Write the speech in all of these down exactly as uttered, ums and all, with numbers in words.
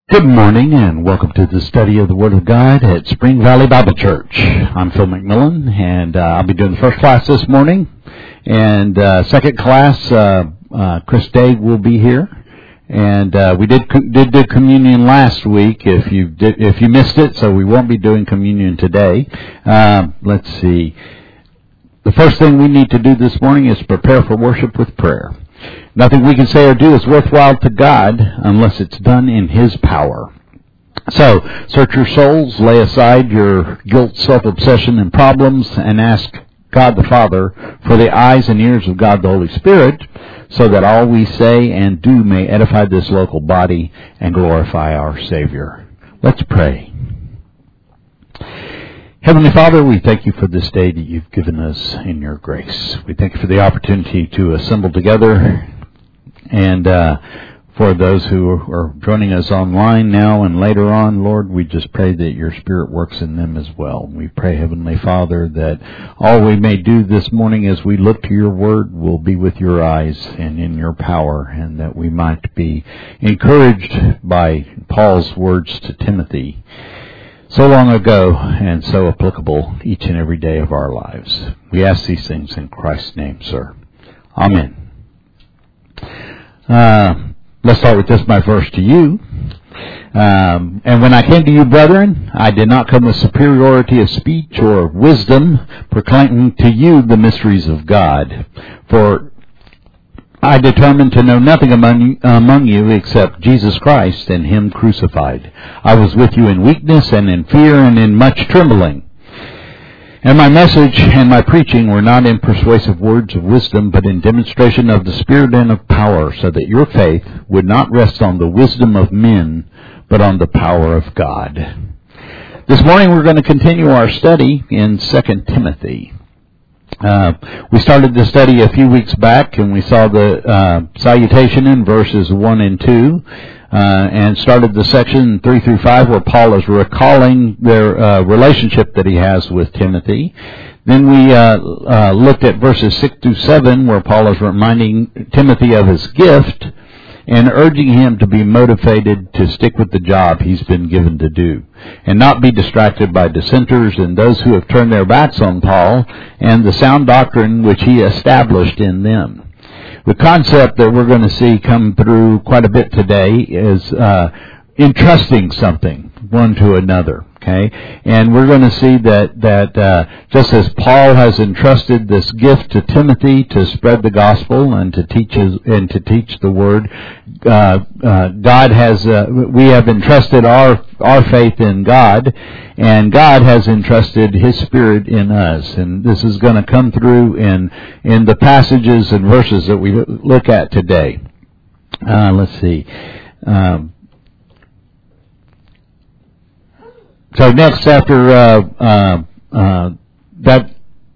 Good morning and welcome to the study of the Word of God at Spring Valley Bible Church. I'm Phil McMillan and uh, I'll be doing the first class this morning. And uh, second class, uh, uh, Chris Day will be here. And uh, we did did do communion last week if you did, if you missed it, so we won't be doing communion today. Uh, let's see. The first thing we need to do this morning is prepare for worship with prayer. Nothing we can say or do is worthwhile to God unless it's done in His power. So, search your souls, lay aside your guilt, self-obsession, and problems, and ask God the Father for the eyes and ears of God the Holy Spirit, so that all we say and do may edify this local body and glorify our Savior. Let's pray. Heavenly Father, we thank you for this day that you've given us in your grace. We thank you for the opportunity to assemble together. And uh, for those who are joining us online now and later on, Lord, we just pray that your Spirit works in them as well. We pray, Heavenly Father, that all we may do this morning as we look to your word will be with your eyes and in your power, and that we might be encouraged by Paul's words to Timothy so long ago and so applicable each and every day of our lives. We ask these things in Christ's name, sir. Amen. Uh, let's start with this, my verse to you. Um, and when I came to you, brethren, I did not come with superiority of speech or of wisdom, proclaiming to you the mysteries of God. For I determined to know nothing among you, among you except Jesus Christ and Him crucified. I was with you in weakness and in fear and in much trembling. And my message and my preaching were not in persuasive words of wisdom, but in demonstration of the Spirit and of power, so that your faith would not rest on the wisdom of men, but on the power of God. This morning we're going to continue our study in Second Timothy. Uh, we started the study a few weeks back, and we saw the uh, salutation in verses one and two. Uh, and started the section three through five where Paul is recalling their uh, relationship that he has with Timothy. Then we uh, uh, looked at verses six through seven where Paul is reminding Timothy of his gift and urging him to be motivated to stick with the job he's been given to do and not be distracted by dissenters and those who have turned their backs on Paul and the sound doctrine which he established in them. The concept that we're going to see come through quite a bit today is uh, entrusting something one to another. Okay, and we're going to see that that uh, just as Paul has entrusted this gift to Timothy to spread the gospel and to teach his, and to teach the word, uh, uh, God has uh, we have entrusted our our faith in God, and God has entrusted His Spirit in us. And this is going to come through in in the passages and verses that we look at today. Uh, let's see. Um, So next, after uh, uh, uh, that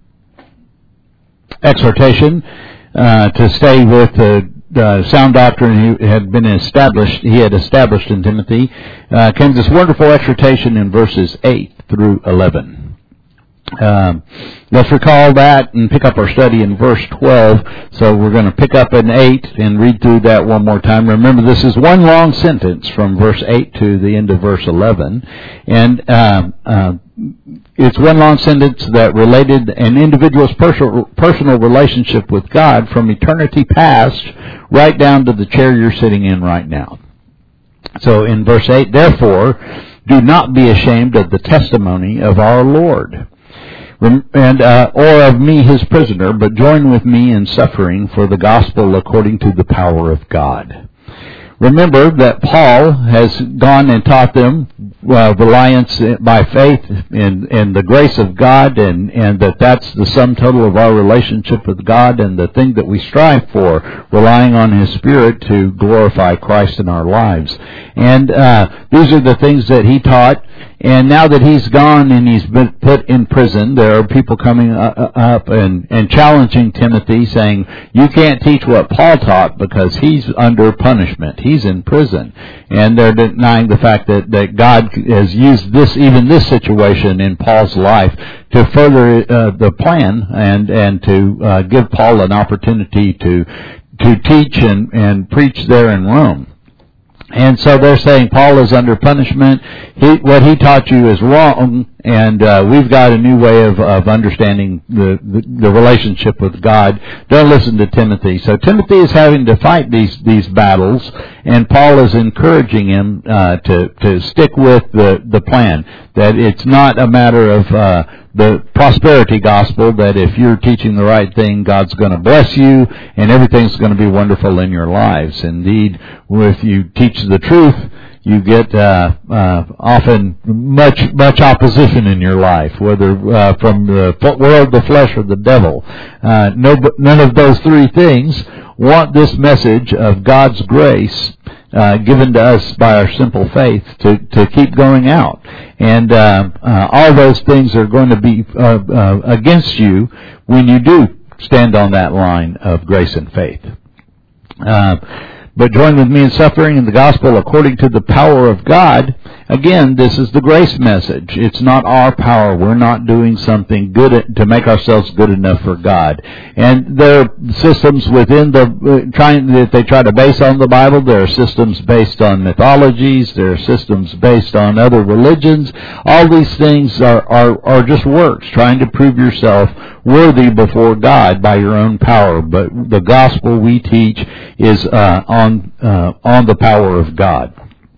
exhortation uh, to stay with the uh, sound doctrine he had been established, he had established in Timothy, uh, came this wonderful exhortation in verses eight through eleven. Um, let's recall that and pick up our study in verse twelve. So we're going to pick up in eight and read through that one more time. Remember, this is one long sentence from verse eight to the end of verse eleven. And um, uh, it's one long sentence that related an individual's personal, personal relationship with God from eternity past right down to the chair you're sitting in right now. So in verse eight, therefore, do not be ashamed of the testimony of our Lord, and uh, or of me his prisoner, but join with me in suffering for the gospel according to the power of God. Remember that Paul has gone and taught them uh, reliance by faith in, in the grace of God, and, and that that's the sum total of our relationship with God and the thing that we strive for, relying on His Spirit to glorify Christ in our lives. And uh, these are the things that he taught. And now that he's gone and he's been put in prison, there are people coming up and, and challenging Timothy, saying, you can't teach what Paul taught because he's under punishment. He's in prison. And they're denying the fact that, that God has used this, even this situation in Paul's life to further uh, the plan and, and to uh, give Paul an opportunity to, to teach and, and preach there in Rome. And so they're saying Paul is under punishment. He, what he taught you is wrong, and uh, we've got a new way of, of understanding the, the, the relationship with God. Don't listen to Timothy. So Timothy is having to fight these these battles, and Paul is encouraging him uh, to to stick with the the plan. That it's not a matter of uh, the prosperity gospel, that if you're teaching the right thing, God's going to bless you, and everything's going to be wonderful in your lives. Indeed, if you teach the truth, you get uh, uh, often much much opposition in your life, whether uh, from the world, the flesh, or the devil. Uh, no, none of those three things want this message of God's grace uh, given to us by our simple faith to, to keep going out. And uh, uh, all those things are going to be uh, uh, against you when you do stand on that line of grace and faith. Uh, But join with me in suffering in the gospel according to the power of God. Again, this is the grace message. It's not our power. We're not doing something good to make ourselves good enough for God. And there are systems within the uh, trying that they try to base on the Bible. There are systems based on mythologies. There are systems based on other religions. All these things are are, are just works trying to prove yourself worthy before God by your own power. But the gospel we teach is uh, on uh, on the power of God.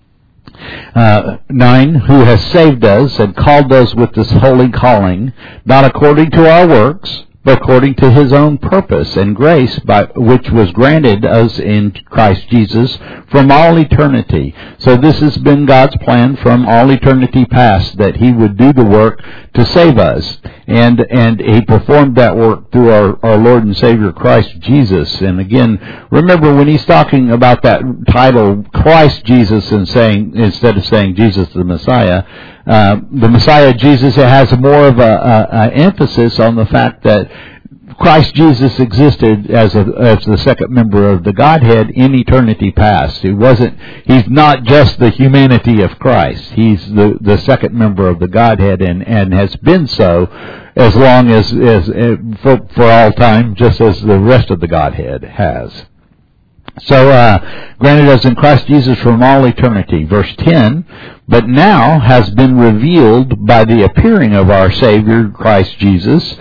Uh, nine, who has saved us and called us with this holy calling, not according to our works, but according to his own purpose and grace, by which was granted us in Christ Jesus from all eternity. So this has been God's plan from all eternity past, that he would do the work to save us. And and he performed that work through our, our Lord and Savior Christ Jesus. And again, remember when he's talking about that title, Christ Jesus, and saying, instead of saying Jesus the Messiah, uh, the Messiah Jesus, it has more of a, a, a emphasis on the fact that Christ Jesus existed as a as the second member of the Godhead in eternity past. He wasn't. He's not just the humanity of Christ. He's the, the second member of the Godhead, and, and has been so as long as as for for all time, just as the rest of the Godhead has. So, uh, granted us in Christ Jesus from all eternity. Verse ten, but now has been revealed by the appearing of our Savior Christ Jesus.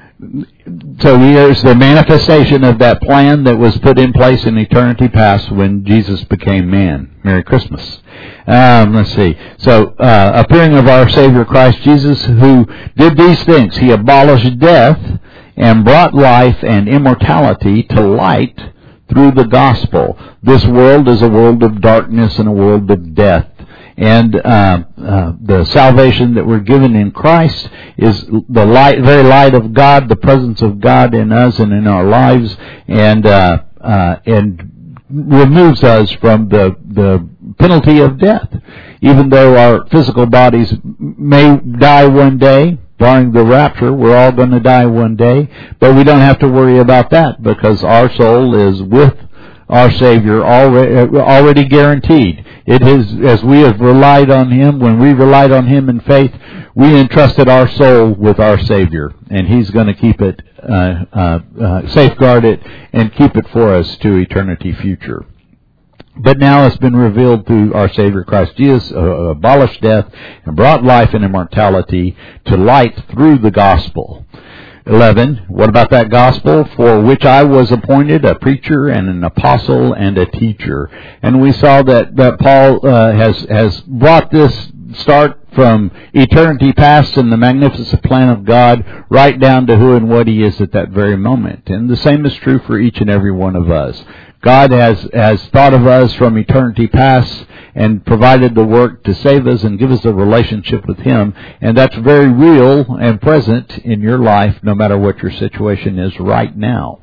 So here's the manifestation of that plan that was put in place in eternity past when Jesus became man. Merry Christmas. Um, let's see. So, uh, appearing of our Savior Christ Jesus, who did these things. He abolished death and brought life and immortality to light through the gospel. This world is a world of darkness and a world of death. And uh, uh, the salvation that we're given in Christ is the light, very light of God, the presence of God in us and in our lives, and uh, uh, and removes us from the the penalty of death. Even though our physical bodies may die one day, barring the rapture, we're all going to die one day, but we don't have to worry about that because our soul is with our Savior already, already guaranteed. It is, as we have relied on him, when we relied on him in faith, we entrusted our soul with our Savior, and he's going to keep it, uh, uh, uh, safeguard it, and keep it for us to eternity future. But now it's been revealed through our Savior Christ Jesus, uh, abolished death and brought life and immortality to light through the gospel. eleven, what about that gospel? For which I was appointed a preacher and an apostle and a teacher. And we saw that, that Paul uh, has, has brought this start from eternity past and the magnificent plan of God right down to who and what he is at that very moment. And the same is true for each and every one of us. God has, has thought of us from eternity past and provided the work to save us and give us a relationship with him. And that's very real and present in your life, no matter what your situation is right now.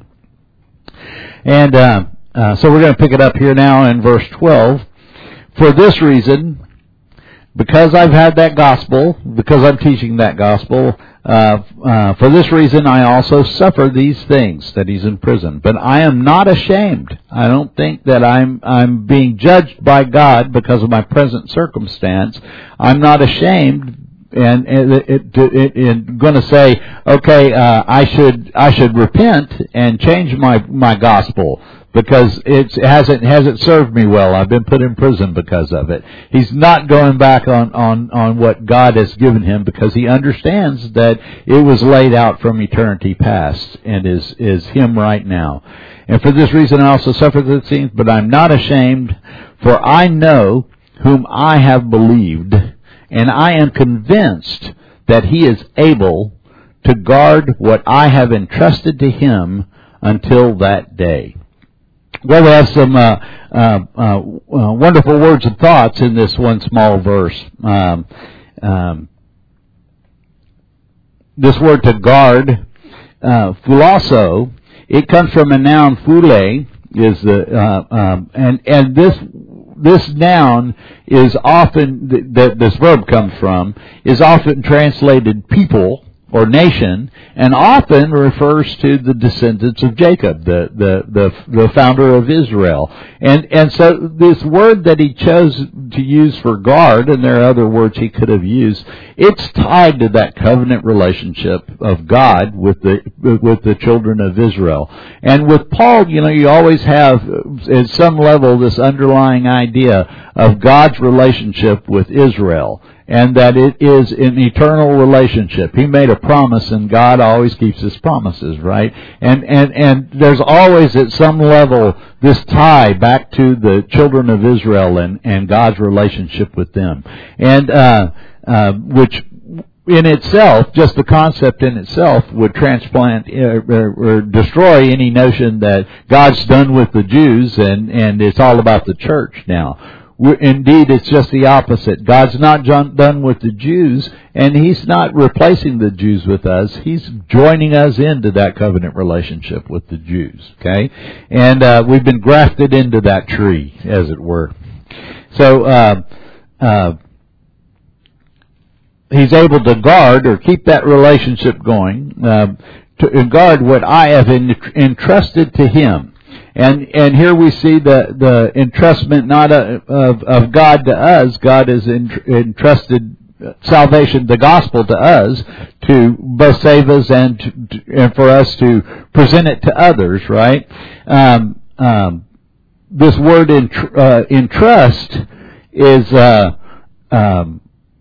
And uh, uh, so we're going to pick it up here now in verse twelve. For this reason, because I've had that gospel, because I'm teaching that gospel, uh, uh, for this reason I also suffer these things, that he's in prison. But I am not ashamed. I don't think that I'm I'm being judged by God because of my present circumstance. I'm not ashamed and it, it, it, it going to say, okay, uh, I should I should repent and change my my gospel. because it's, it hasn't, hasn't served me well. I've been put in prison because of it. He's not going back on, on, on what God has given him because he understands that it was laid out from eternity past and is, is him right now. And for this reason I also suffer the things, but I'm not ashamed, for I know whom I have believed, and I am convinced that he is able to guard what I have entrusted to him until that day. Well, we have some uh, uh, uh, uh, wonderful words and thoughts in this one small verse. Um, um, this word to guard, uh, phulasso, it comes from a noun, phule, is the uh, um, and and this this noun is often that this verb comes from is often translated people or nation, and often refers to the descendants of Jacob, the, the, the, the founder of Israel. And, and so this word that he chose to use for guard, and there are other words he could have used, it's tied to that covenant relationship of God with the, with the children of Israel. And with Paul, you know, you always have at some level this underlying idea of God's relationship with Israel, and that it is an eternal relationship. He made a promise, and God always keeps his promises, right? And and and there's always at some level this tie back to the children of Israel and, and God's relationship with them. And uh, uh, which in itself, just the concept in itself, would transplant uh, or, or destroy any notion that God's done with the Jews and, and it's all about the church now. Indeed, it's just the opposite. God's not done with the Jews, and he's not replacing the Jews with us. He's joining us into that covenant relationship with the Jews, okay? And uh, we've been grafted into that tree, as it were. So, uh, uh, he's able to guard or keep that relationship going, uh, to guard what I have entrusted to him. And and here we see the the entrustment not a, of of God to us. God has entrusted salvation, the gospel, to us to both save us and to, and for us to present it to others. Right? Um, um, this word entr- uh, entrust is uh, um,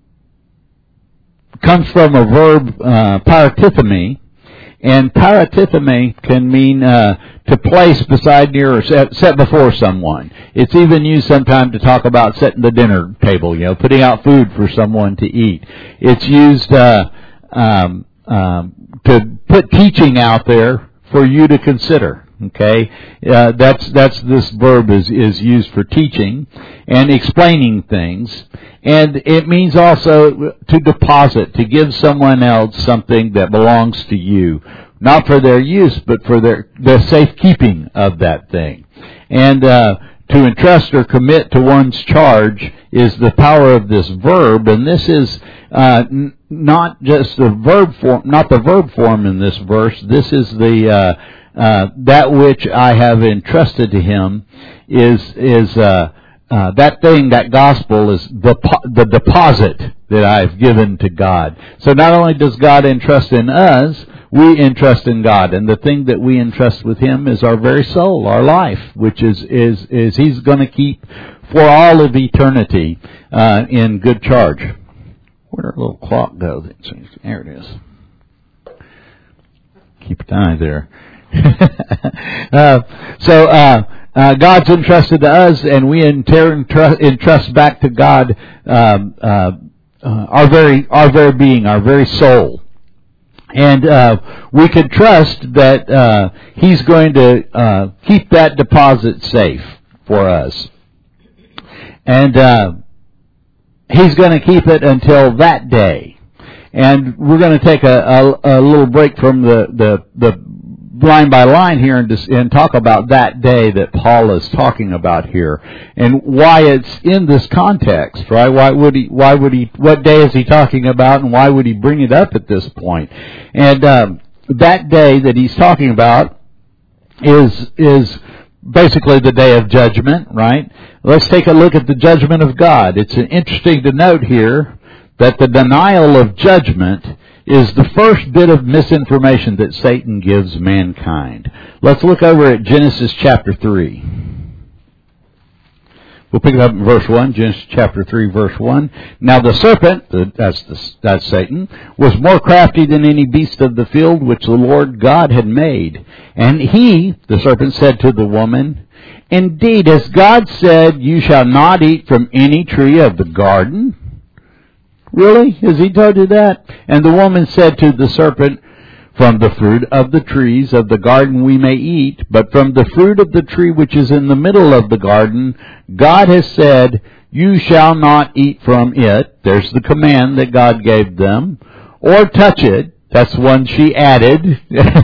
comes from a verb uh, paratithemi. And paratithemi can mean uh, to place beside, near, or set, set before someone. It's even used sometimes to talk about setting the dinner table, you know, putting out food for someone to eat. It's used uh, um, um, to put teaching out there for you to consider. Okay, uh, that's that's this verb is is used for teaching and explaining things, and it means also to deposit, to give someone else something that belongs to you, not for their use, but for their the safekeeping of that thing. And uh, to entrust or commit to one's charge is the power of this verb, and this is uh, n- not just the verb form, not the verb form in this verse. This is the uh, Uh, that which I have entrusted to him is is uh, uh, that thing, that gospel is the the deposit that I've given to God. So not only does God entrust in us, we entrust in God, and the thing that we entrust with him is our very soul, our life, which is is is he's going to keep for all of eternity uh, in good charge. Where'd our little clock go? There it is. Keep an eye there. uh, so uh, uh, God's entrusted to us, and we in turn entrust back to God um, uh, uh, our very our very being, our very soul, and uh, we can trust that uh, He's going to uh, keep that deposit safe for us, and uh, He's going to keep it until that day. And we're going to take a, a, a little break from the the, the line by line here and, just, and talk about that day that Paul is talking about here and why it's in this context, right? Why would he, why would he, what day is he talking about, and why would he bring it up at this point? And um, that day that he's talking about is is basically the day of judgment, right? Let's take a look at the judgment of God. It's interesting to note here that the denial of judgment is the first bit of misinformation that Satan gives mankind. Let's look over at Genesis chapter three. We'll pick it up in verse one, Genesis chapter three, verse one. Now the serpent, that's, the, that's Satan, was more crafty than any beast of the field which the Lord God had made. And he, the serpent, said to the woman, Indeed, as God said, you shall not eat from any tree of the garden. Really? Has he told you that? And the woman said to the serpent, From the fruit of the trees of the garden we may eat, but from the fruit of the tree which is in the middle of the garden, God has said, You shall not eat from it. There's the command that God gave them. Or touch it. That's one she added.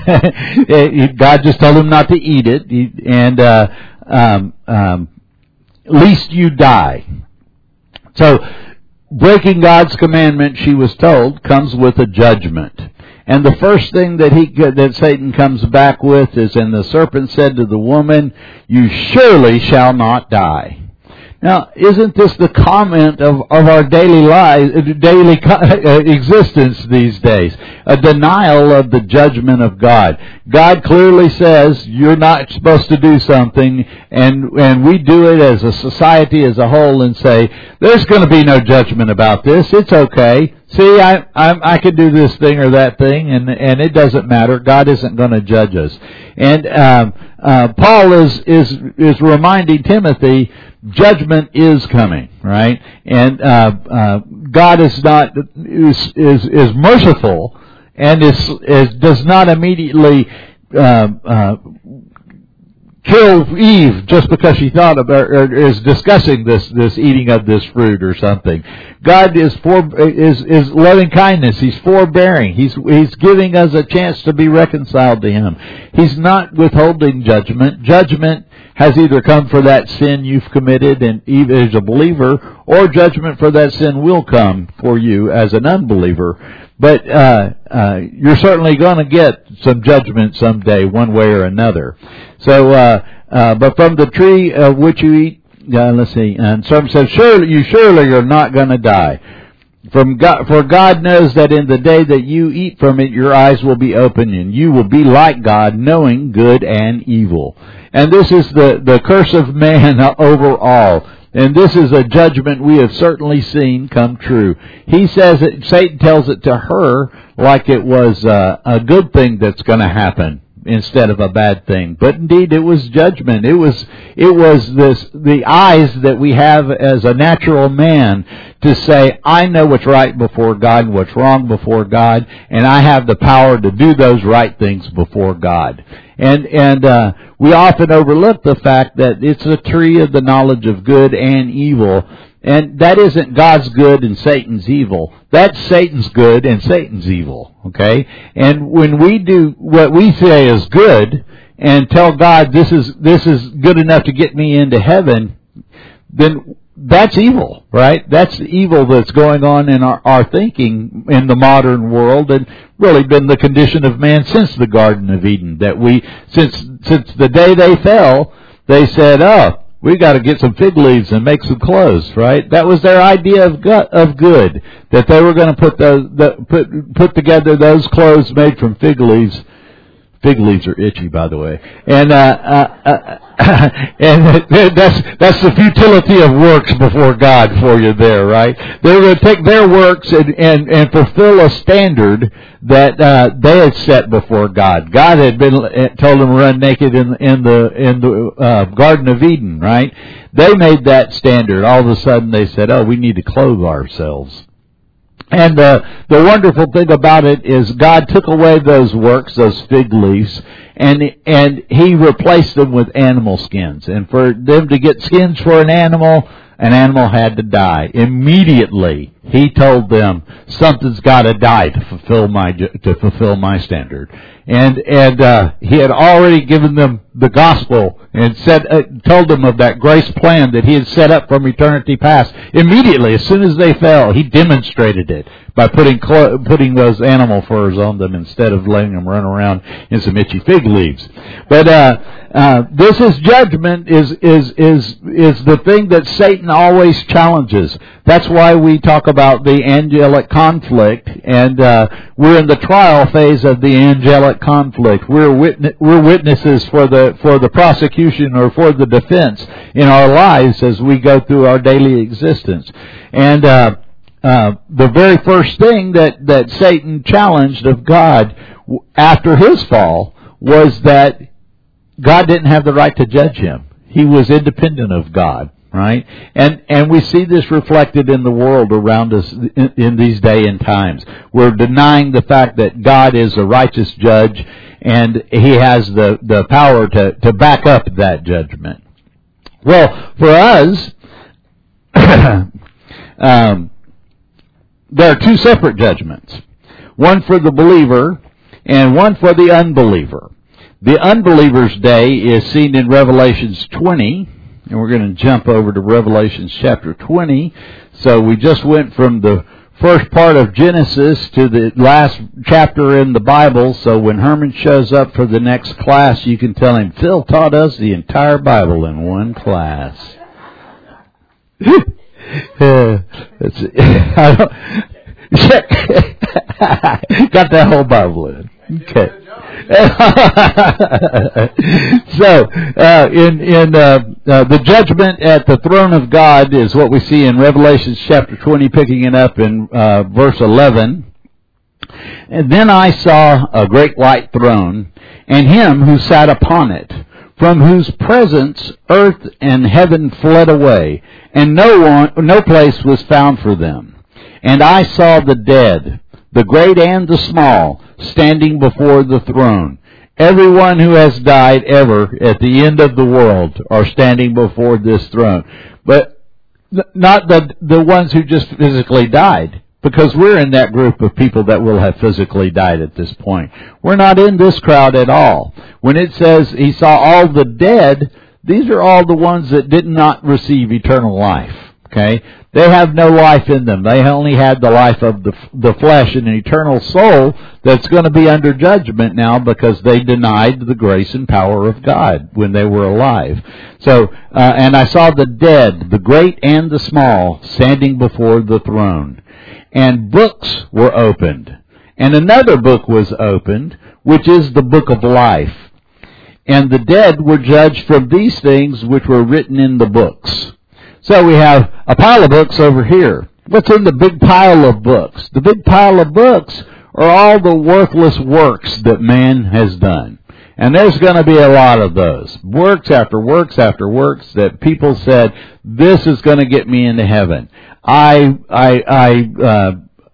God just told them not to eat it. And, uh, um, um, lest you die. So, breaking God's commandment, she was told, comes with a judgment. And the first thing that he that Satan comes back with is, and the serpent said to the woman, You surely shall not die. Now, isn't this the comment of, of our daily lives, daily existence these days? A denial of the judgment of God. God clearly says you're not supposed to do something, and and we do it as a society as a whole and say, there's going to be no judgment about this. It's okay. See, I I, I can do this thing or that thing, and and it doesn't matter. God isn't going to judge us. And um, uh, Paul is is is reminding Timothy, judgment is coming, right? And uh, uh, God is not is is, is merciful, and is, is does not immediately uh, uh, kill Eve just because she thought about or is discussing this this eating of this fruit or something. God is for is is loving kindness. He's forbearing. He's he's giving us a chance to be reconciled to Him. He's not withholding judgment. Judgment has either come for that sin you've committed and even as a believer, or judgment for that sin will come for you as an unbeliever. But uh, uh, you're certainly going to get some judgment someday, one way or another. So, uh, uh, but from the tree of which you eat, uh, let's see, and some said, surely you surely are not going to die. From God, for God knows that in the day that you eat from it, your eyes will be opened, and you will be like God, knowing good and evil. And this is the, the curse of man over all. And this is a judgment we have certainly seen come true. He says it, Satan tells it to her like it was uh, a good thing that's going to happen instead of a bad thing. But indeed, it was judgment. It was it was this the eyes that we have as a natural man to say, I know what's right before God and what's wrong before God, and I have the power to do those right things before God. And and uh, we often overlook the fact that it's a tree of the knowledge of good and evil. And that isn't God's good and Satan's evil. That's Satan's good and Satan's evil. Okay? And when we do what we say is good and tell God this is this is good enough to get me into heaven, then that's evil, right? That's the evil that's going on in our, our thinking in the modern world, and really been the condition of man since the Garden of Eden. That we, since since the day they fell, they said, "Oh, we got to get some fig leaves and make some clothes," right? That was their idea of good, of good, that they were going to put those the, put put together those clothes made from fig leaves. Fig leaves are itchy, by the way, and uh, uh, uh, and that's that's the futility of works before God for you there, right? They're going to take their works and and, and fulfill a standard that uh, they had set before God. God had been told them to run naked in in the in the uh, Garden of Eden, right? They made that standard. All of a sudden, they said, "Oh, we need to clothe ourselves." And uh, the wonderful thing about it is God took away those works, those fig leaves, and and He replaced them with animal skins. And for them to get skins for an animal, an animal had to die. Immediately, He told them, something's got to die to fulfill my to fulfill my standard. And and uh, He had already given them the gospel and said uh, told them of that grace plan that He had set up from eternity past. Immediately, as soon as they fell, He demonstrated it by putting clo- putting those animal furs on them instead of letting them run around in some itchy fig leaves. But uh, uh, this is judgment is is is is the thing that Satan always challenges. That's why we talk about about the angelic conflict, and uh, we're in the trial phase of the angelic conflict. We're witness, we're witnesses for the for the prosecution or for the defense in our lives as we go through our daily existence. And uh, uh, the very first thing that that Satan challenged of God after his fall was that God didn't have the right to judge him. He was independent of God. Right? And and we see this reflected in the world around us in, in these day and times. We're denying the fact that God is a righteous judge and He has the, the power to, to back up that judgment. Well, for us, um, there are two separate judgments. One for the believer and one for the unbeliever. The unbeliever's day is seen in Revelations twenty. And we're going to jump over to Revelation chapter twenty. So we just went from the first part of Genesis to the last chapter in the Bible. So when Herman shows up for the next class, you can tell him, Phil taught us the entire Bible in one class. uh, let's see. I don't, got that whole Bible in. Okay. so, uh, in in uh, uh, the judgment at the throne of God is what we see in Revelation chapter twenty, picking it up in uh, verse eleven. And then I saw a great white throne, and him who sat upon it, from whose presence earth and heaven fled away, and no one, no place was found for them. And I saw the dead, the great and the small, standing before the throne. Everyone who has died ever at the end of the world are standing before this throne. But not the the ones who just physically died, because we're in that group of people that will have physically died at this point. We're not in this crowd at all. When it says he saw all the dead, these are all the ones that did not receive eternal life. Okay? They have no life in them. They only had the life of the the flesh and an eternal soul that's going to be under judgment now because they denied the grace and power of God when they were alive. So, uh, and I saw the dead, the great and the small, standing before the throne. And books were opened. And another book was opened, which is the book of life. And the dead were judged from these things which were written in the books. So we have a pile of books over here. What's in the big pile of books? The big pile of books are all the worthless works that man has done. And there's going to be a lot of those. Works after works after works that people said, this is going to get me into heaven. I, I, I, uh,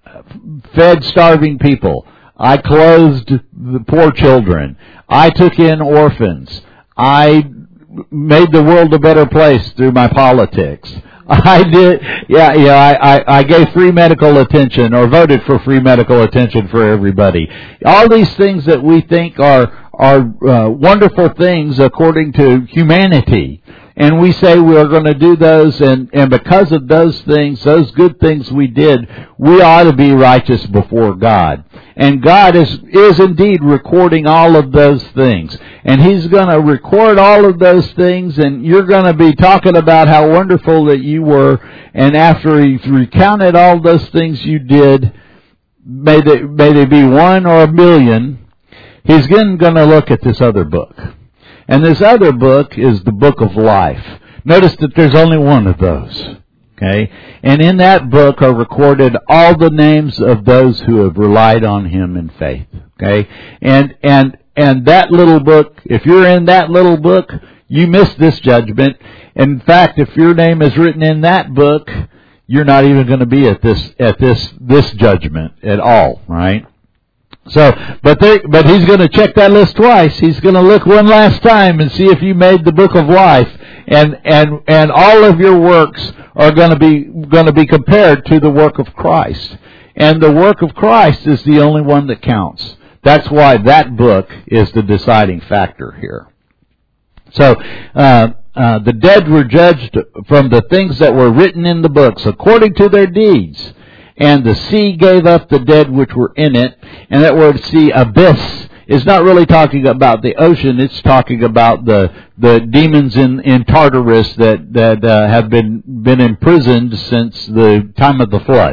fed starving people. I clothed the poor children. I took in orphans. I made the world a better place through my politics. I did, yeah, yeah, I, I, I gave free medical attention or voted for free medical attention for everybody. All these things that we think are, are uh, wonderful things according to humanity. And we say we are going to do those, and, and because of those things, those good things we did, we ought to be righteous before God. And God is, is indeed recording all of those things. And He's going to record all of those things, and you're going to be talking about how wonderful that you were. And after He's recounted all those things you did, may they, may they be one or a million, He's then going to look at this other book. And this other book is the book of life. Notice that there's only one of those. Okay? And in that book are recorded all the names of those who have relied on Him in faith. Okay? And, and, and that little book, if you're in that little book, you missed this judgment. In fact, if your name is written in that book, you're not even going to be at this, at this, this judgment at all, right? So, but they, but He's going to check that list twice. He's going to look one last time and see if you made the book of life, and and and all of your works are going to be going to be compared to the work of Christ, and the work of Christ is the only one that counts. That's why that book is the deciding factor here. So, uh, uh, the dead were judged from the things that were written in the books according to their deeds. And the sea gave up the dead which were in it. And that word sea, abyss, is not really talking about the ocean. It's talking about the the demons in, in Tartarus that, that uh, have been, been imprisoned since the time of the flood.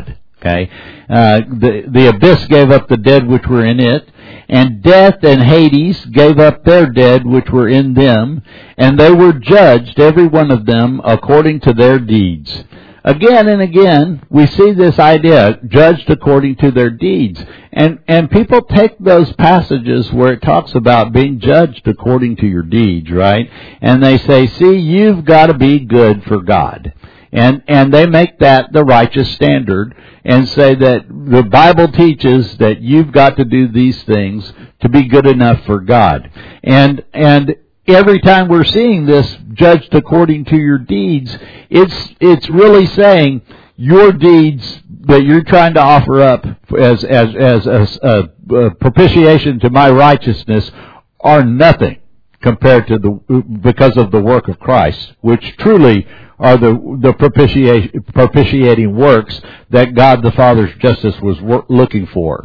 Okay, uh, the the abyss gave up the dead which were in it, and death and Hades gave up their dead which were in them, and they were judged, every one of them, according to their deeds. Again and again, we see this idea, judged according to their deeds. And and people take those passages where it talks about being judged according to your deeds, right? And they say, see, you've got to be good for God. And and they make that the righteous standard and say that the Bible teaches that you've got to do these things to be good enough for God. And and every time we're seeing this judged according to your deeds, it's it's really saying your deeds that you're trying to offer up as as as a, a, a propitiation to my righteousness are nothing compared to the because of the work of Christ, which truly are the the propitiation, propitiating works that God the Father's justice was wor- looking for.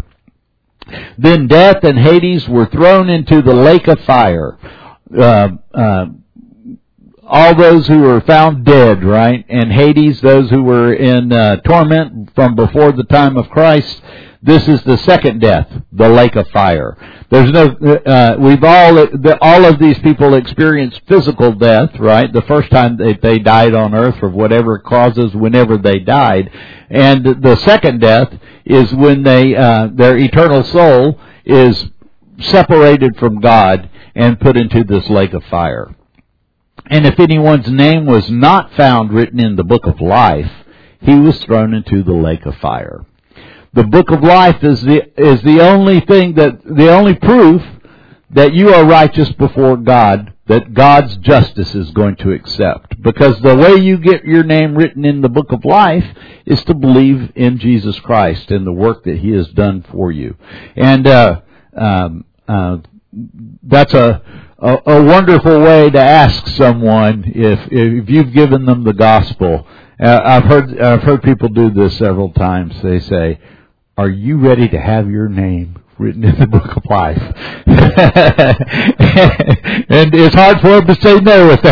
Then death and Hades were thrown into the lake of fire. Uh, uh, all those who were found dead, right? And Hades, those who were in uh, torment from before the time of Christ. This is the second death, the lake of fire. There's no, uh, we've all, the, all of these people experienced physical death, right? The first time they, they died on earth for whatever causes, whenever they died. And the second death is when they, uh, their eternal soul is separated from God and put into this lake of fire. And if anyone's name was not found written in the book of life, he was thrown into the lake of fire. The book of life is the is the only thing that the only proof that you are righteous before God, that God's justice is going to accept. Because the way you get your name written in the book of life is to believe in Jesus Christ and the work that He has done for you. And uh, um, uh, that's a, a a wonderful way to ask someone if if you've given them the gospel. Uh, I've heard I've heard people do this several times. They say, "Are you ready to have your name written in the book of life?" And it's hard for them to say no at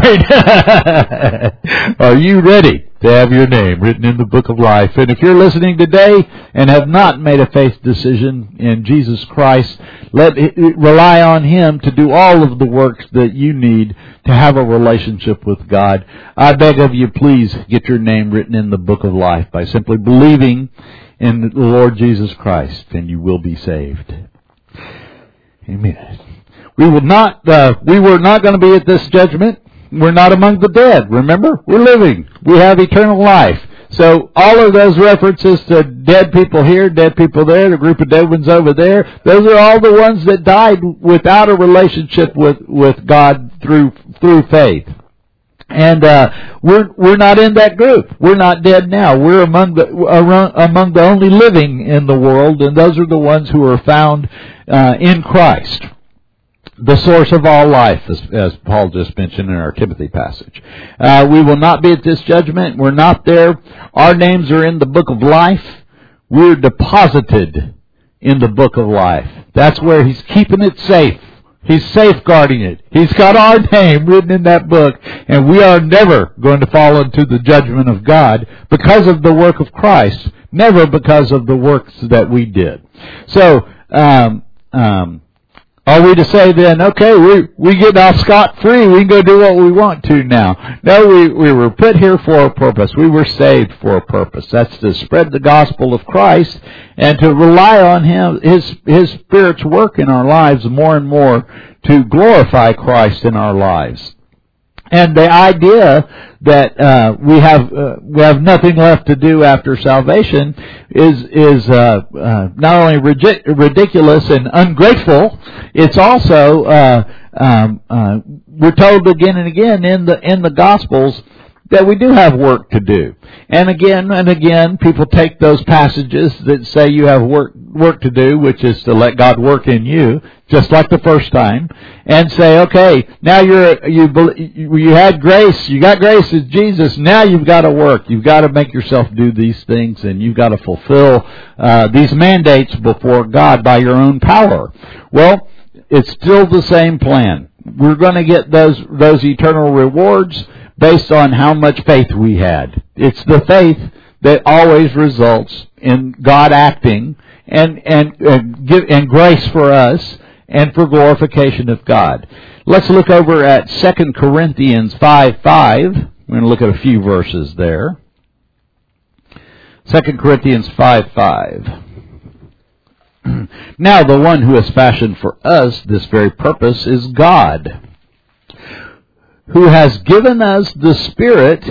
that point. Are you ready to have your name written in the book of life? And if you're listening today and have not made a faith decision in Jesus Christ, let rely on Him to do all of the works that you need to have a relationship with God. I beg of you, please get your name written in the book of life by simply believing in the Lord Jesus Christ, and you will be saved. Amen. We will not. Uh, we were not going to be at this judgment. We're not among the dead. Remember, we're living. We have eternal life. So all of those references to dead people here, dead people there, the group of dead ones over there, those are all the ones that died without a relationship with with God through through faith. And uh, we're we're not in that group. We're not dead now. We're among the among the only living in the world, and those are the ones who are found uh, in Christ, the source of all life, as, as Paul just mentioned in our Timothy passage. Uh, we will not be at this judgment. We're not there. Our names are in the book of life. We're deposited in the book of life. That's where He's keeping it safe. He's safeguarding it. He's got our name written in that book, and we are never going to fall into the judgment of God because of the work of Christ, never because of the works that we did. So, um, um, are we to say then, okay, we we get off scot-free, we can go do what we want to now? No, we, we were put here for a purpose. We were saved for a purpose. That's to spread the gospel of Christ and to rely on Him, His His Spirit's work in our lives more and more to glorify Christ in our lives. And the idea that uh, we have uh, we have nothing left to do after salvation is is uh, uh, not only ridic- ridiculous and ungrateful. It's also uh, um, uh, we're told again and again in the in the Gospels that we do have work to do. And again and again, people take those passages that say you have work work to do, which is to let God work in you, just like the first time, and say, okay, now you're you you had grace, you got grace as Jesus. Now you've got to work. You've got to make yourself do these things, and you've got to fulfill uh, these mandates before God by your own power. Well, it's still the same plan. We're going to get those those eternal rewards based on how much faith we had. It's the faith that always results in God acting and, and, and, give, and grace for us and for glorification of God. Let's look over at Second Corinthians five five. We're going to look at a few verses there. Second Corinthians five five. Now the one who has fashioned for us this very purpose is God, who has given us the Spirit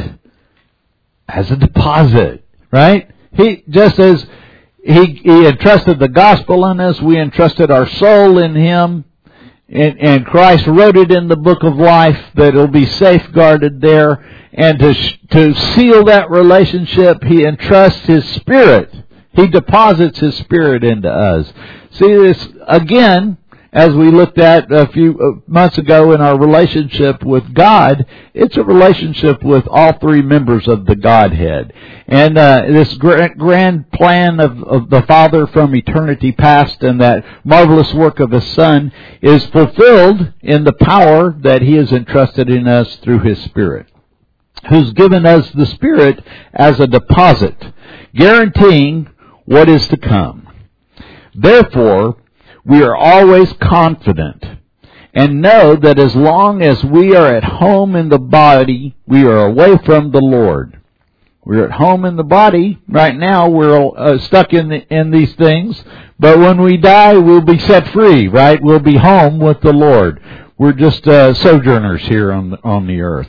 as a deposit, right? He, just as he, he entrusted the gospel in us, we entrusted our soul in Him, and, and Christ wrote it in the book of life that it'll be safeguarded there, and to, to seal that relationship, He entrusts His Spirit. He deposits His Spirit into us. See this, again, as we looked at a few months ago in our relationship with God, it's a relationship with all three members of the Godhead. And uh, this grand plan of, of the Father from eternity past and that marvelous work of His Son is fulfilled in the power that He has entrusted in us through His Spirit, who's given us the Spirit as a deposit, guaranteeing what is to come. Therefore, we are always confident and know that as long as we are at home in the body, we are away from the Lord. We're at home in the body. Right now, we're uh, stuck in the, in these things. But when we die, we'll be set free, right? We'll be home with the Lord. We're just uh, sojourners here on the, on the earth.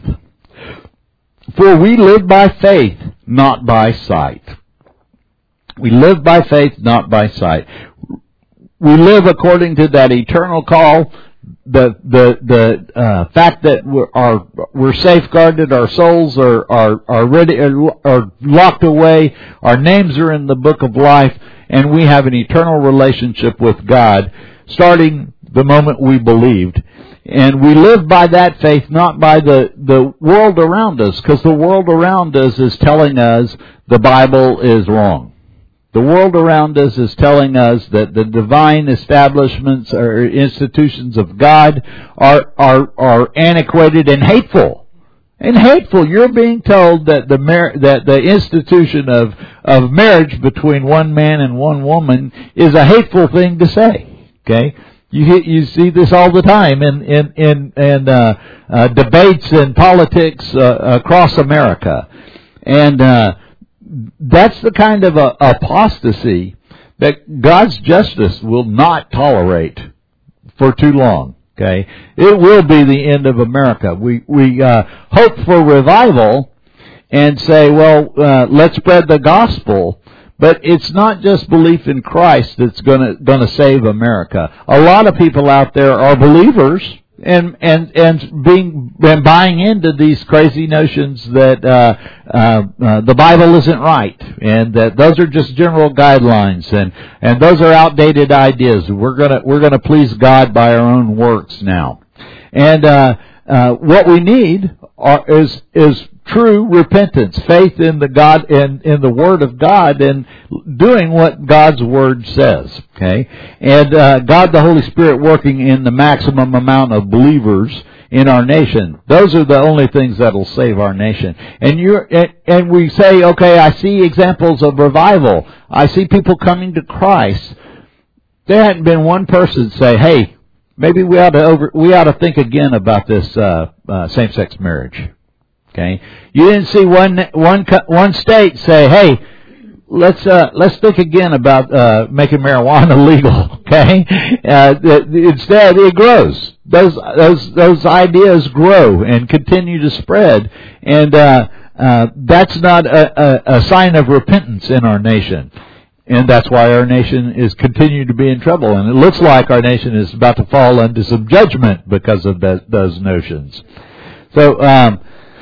For we live by faith, not by sight. We live by faith, not by sight. We live according to that eternal call, the the the uh, fact that we're, are, we're safeguarded, our souls are are are ready, are locked away, our names are in the book of life, and we have an eternal relationship with God, starting the moment we believed. And we live by that faith, not by the, the world around us, because the world around us is telling us the Bible is wrong. The world around us is telling us that the divine establishments or institutions of God are, are, are antiquated and hateful. And hateful. You're being told that the mar- that the institution of, of marriage between one man and one woman is a hateful thing to say. Okay? You you see this all the time in in in, in uh, uh, debates and politics uh, across America, and uh, that's the kind of uh, apostasy that God's justice will not tolerate for too long. Okay, it will be the end of America. We we uh, hope for revival and say, well, uh, let's spread the gospel. But it's not just belief in Christ that's gonna gonna save America. A lot of people out there are believers and and and being and buying into these crazy notions that uh, uh, uh, the Bible isn't right, and that those are just general guidelines, and and those are outdated ideas. We're gonna we're gonna please God by our own works now, and uh, uh, what we need are, is is. true repentance, faith in the God in, in the Word of God, and doing what God's Word says. Okay, and uh, God, the Holy Spirit, working in the maximum amount of believers in our nation. Those are the only things that'll save our nation. And you and, and we say, okay, I see examples of revival. I see people coming to Christ. There hadn't been one person say, "Hey, maybe we ought to over we ought to think again about this uh, uh, same-sex marriage." Okay, you didn't see one one one state say, "Hey, let's uh, let's think again about uh, making marijuana legal." Okay, uh, instead it grows. Those those those ideas grow and continue to spread, and uh, uh, that's not a, a, a sign of repentance in our nation. And that's why our nation is continuing to be in trouble, and it looks like our nation is about to fall into some judgment because of that, those notions. So. Um,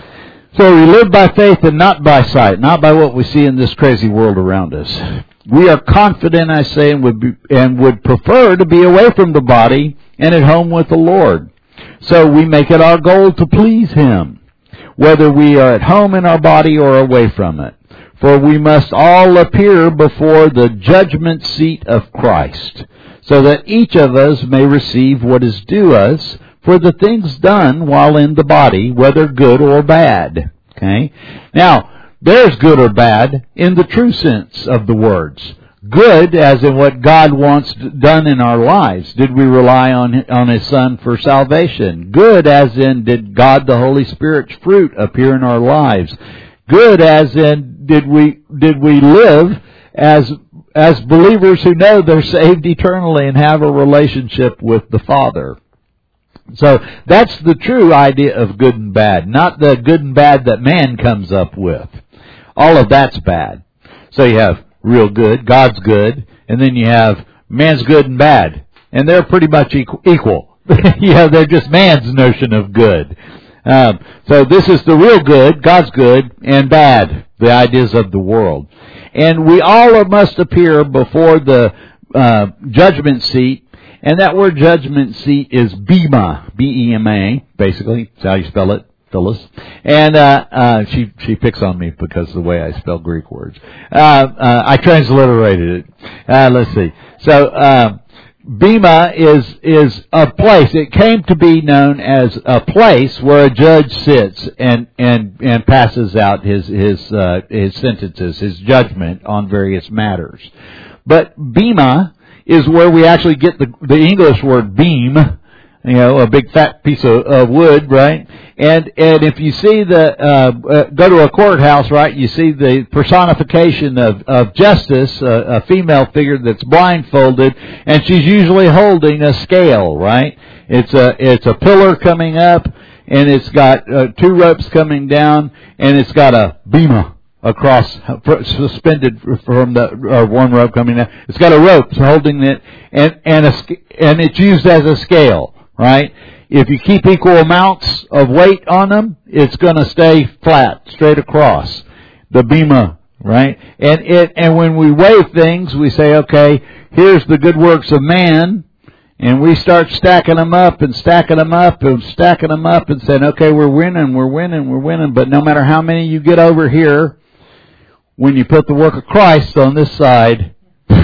So we live by faith and not by sight, not by what we see in this crazy world around us. We are confident, I say, and would be, and would prefer to be away from the body and at home with the Lord. So we make it our goal to please Him, whether we are at home in our body or away from it. For we must all appear before the judgment seat of Christ, so that each of us may receive what is due us for the things done while in the body, whether good or bad. Okay? Now, there's good or bad in the true sense of the words. Good as in what God wants done in our lives. Did we rely on on His Son for salvation? Good as in did God the Holy Spirit's fruit appear in our lives? Good as in did we did we live as as believers who know they're saved eternally and have a relationship with the Father? So that's the true idea of good and bad, not the good and bad that man comes up with. All of that's bad. So you have real good, God's good, and then you have man's good and bad. And they're pretty much equal. Yeah, they're just man's notion of good. Um, so this is the real good, God's good, and bad, the ideas of the world. And we all must appear before the uh, judgment seat. And that word judgment seat is bema, B E M A, basically. That's how you spell it. Phyllis. And, uh, uh, she, she picks on me because of the way I spell Greek words. Uh, uh, I transliterated it. Uh, let's see. So, uh, Bema is, is a place. It came to be known as a place where a judge sits and, and, and passes out his, his, uh, his sentences, his judgment on various matters. But Bema is where we actually get the, the English word beam. You know, a big fat piece of, of wood, right? And and if you see the uh, uh, go to a courthouse, right? You see the personification of of justice, uh, a female figure that's blindfolded, and she's usually holding a scale, right? It's a it's a pillar coming up, and it's got uh, two ropes coming down, and it's got a bema across, suspended from the uh, one rope coming down. It's got a rope holding it, and and a and it's used as a scale. Right? If you keep equal amounts of weight on them, it's going to stay flat, straight across. The bema, right? And it, and when we weigh things, we say, okay, here's the good works of man, and we start stacking them up and stacking them up and stacking them up and saying, okay, we're winning, we're winning, we're winning, but no matter how many you get over here, when you put the work of Christ on this side,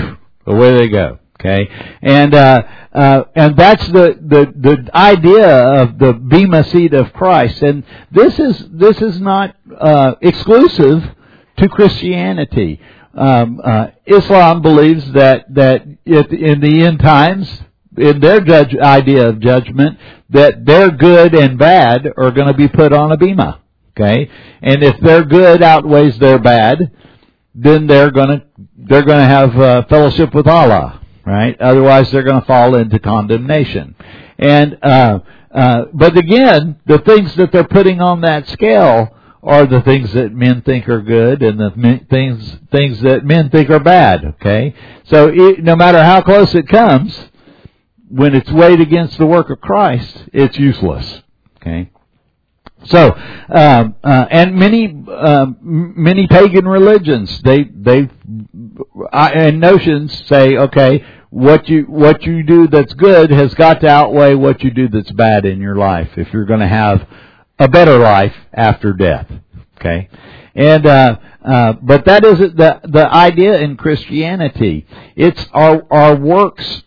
away they go. Okay, and uh, uh, and that's the, the the idea of the bema seat of Christ, and this is this is not uh, exclusive to Christianity. Um, uh, Islam believes that that if in the end times, in their judge idea of judgment, that their good and bad are going to be put on a bema. Okay, and if their good outweighs their bad, then they're going to they're going to have uh, fellowship with Allah. Right? Otherwise, they're going to fall into condemnation. And uh, uh, but again, the things that they're putting on that scale are the things that men think are good, and the men, things things that men think are bad. Okay, so it, no matter how close it comes, when it's weighed against the work of Christ, it's useless. Okay. So, um, uh, and many, uh, many pagan religions, they, they, uh, and notions say, okay, what you, what you do that's good has got to outweigh what you do that's bad in your life if you're going to have a better life after death. Okay? And, uh, uh, but that isn't the, the idea in Christianity. It's our, our works.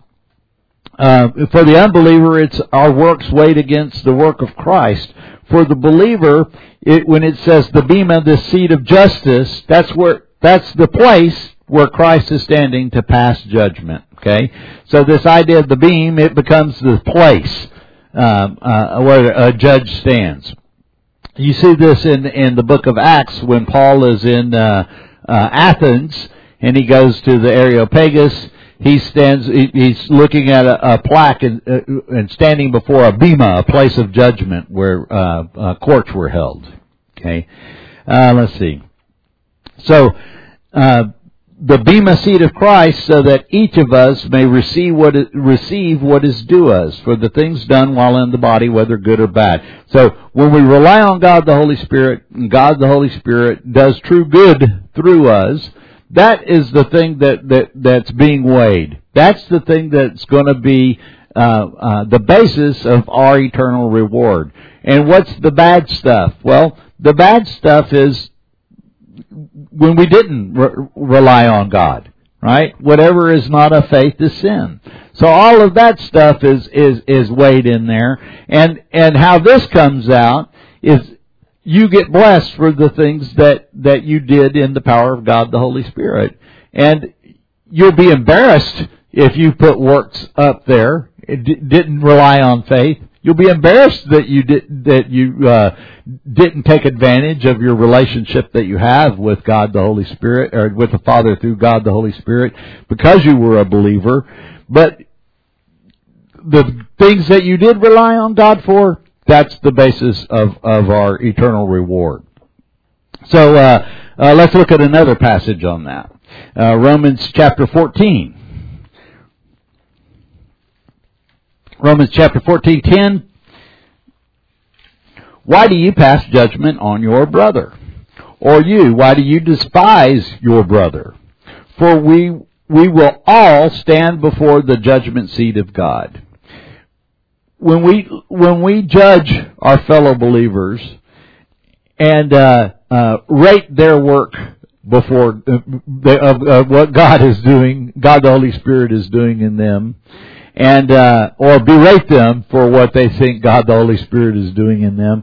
Uh, for the unbeliever, it's our works weighed against the work of Christ. For the believer, it, when it says the bema, the seat of justice, that's where that's the place where Christ is standing to pass judgment. Okay, so this idea of the beam, it becomes the place um, uh, where a judge stands. You see this in in the book of Acts when Paul is in uh, uh, Athens and he goes to the Areopagus. He stands. He's looking at a, a plaque and, uh, and standing before a bema, a place of judgment where uh, uh, courts were held. Okay, uh, let's see. So uh, the bema seat of Christ, so that each of us may receive what is, receive what is due us for the things done while in the body, whether good or bad. So when we rely on God the Holy Spirit, and God the Holy Spirit does true good through us. That is the thing that, that that's being weighed. That's the thing that's going to be uh, uh, the basis of our eternal reward. And what's the bad stuff? Well, the bad stuff is when we didn't re- rely on God, right? Whatever is not of faith is sin. So all of that stuff is is is weighed in there. And and how this comes out is you get blessed for the things that, that you did in the power of God, the Holy Spirit. And you'll be embarrassed if you put works up there. It d- didn't rely on faith. You'll be embarrassed that you did that you uh, didn't take advantage of your relationship that you have with God the Holy Spirit, or with the Father through God the Holy Spirit, because you were a believer. But the things that you did rely on God for, that's the basis of, of our eternal reward. So uh, uh, let's look at another passage on that. Uh, Romans chapter fourteen. Romans chapter fourteen, ten. Why do you pass judgment on your brother? Or you, why do you despise your brother? For we we will all stand before the judgment seat of God. When we when we judge our fellow believers and uh, uh, rate their work before uh, the, of, of what God is doing, God the Holy Spirit is doing in them, and uh, or berate them for what they think God the Holy Spirit is doing in them,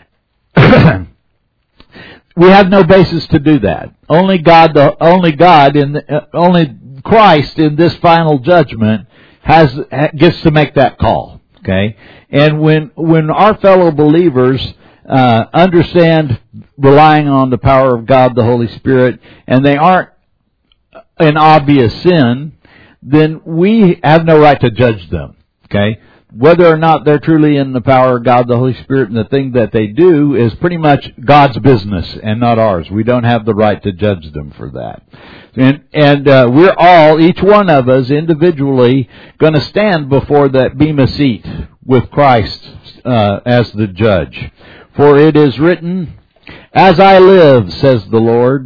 we have no basis to do that. Only God, the only God in the, uh, only Christ in this final judgment has gets to make that call. Okay, and when when our fellow believers uh, understand relying on the power of God the Holy Spirit, and they aren't an obvious sin, then we have no right to judge them, okay? Whether or not they're truly in the power of God, the Holy Spirit, and the thing that they do is pretty much God's business and not ours. We don't have the right to judge them for that. And, and uh, we're all, each one of us individually, going to stand before that bema seat with Christ uh, as the judge. For it is written, "As I live, says the Lord,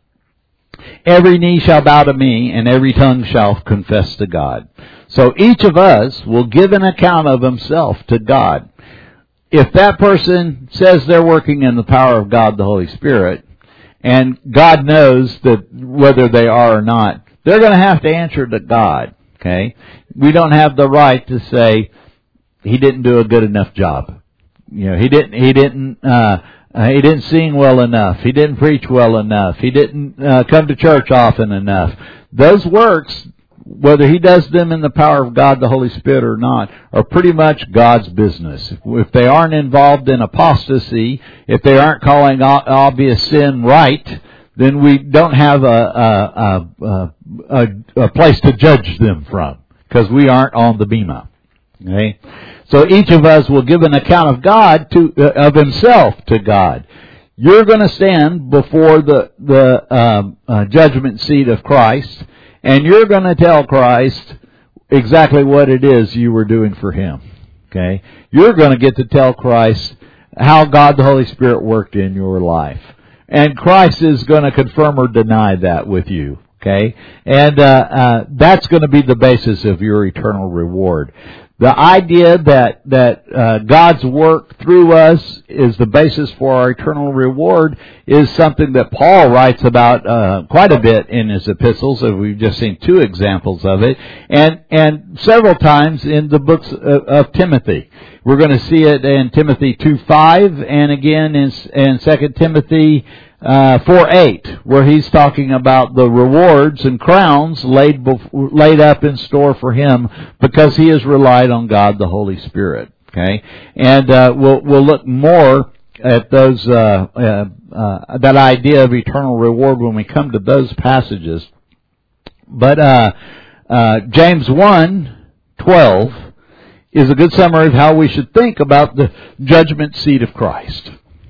every knee shall bow to me, and every tongue shall confess to God." So each of us will give an account of himself to God. If that person says they're working in the power of God, the Holy Spirit, and God knows that whether they are or not, they're going to have to answer to God. Okay? We don't have the right to say, he didn't do a good enough job. You know, he didn't, he didn't, uh, Uh, he didn't sing well enough. He didn't preach well enough. He didn't uh, come to church often enough. Those works, whether he does them in the power of God, the Holy Spirit, or not, are pretty much God's business. If they aren't involved in apostasy, if they aren't calling obvious sin right, then we don't have a, a, a, a, a place to judge them from, because we aren't on the bema. Okay? So each of us will give an account of God to uh, of himself to God. You're going to stand before the the um, uh, judgment seat of Christ, and you're going to tell Christ exactly what it is you were doing for him. Okay, you're going to get to tell Christ how God the Holy Spirit worked in your life, and Christ is going to confirm or deny that with you. Okay, and uh, uh, that's going to be the basis of your eternal reward. The idea that that uh, God's work through us is the basis for our eternal reward is something that Paul writes about uh, quite a bit in his epistles, and we've just seen two examples of it, and and several times in the books of, of Timothy. We're going to see it in Timothy two five, and again in in Second Timothy Uh, four eight, where he's talking about the rewards and crowns laid bef- laid up in store for him because he has relied on God the Holy Spirit. Okay, and uh, we'll we'll look more at those uh, uh, uh, that idea of eternal reward when we come to those passages. But uh, uh, James one twelve is a good summary of how we should think about the judgment seat of Christ.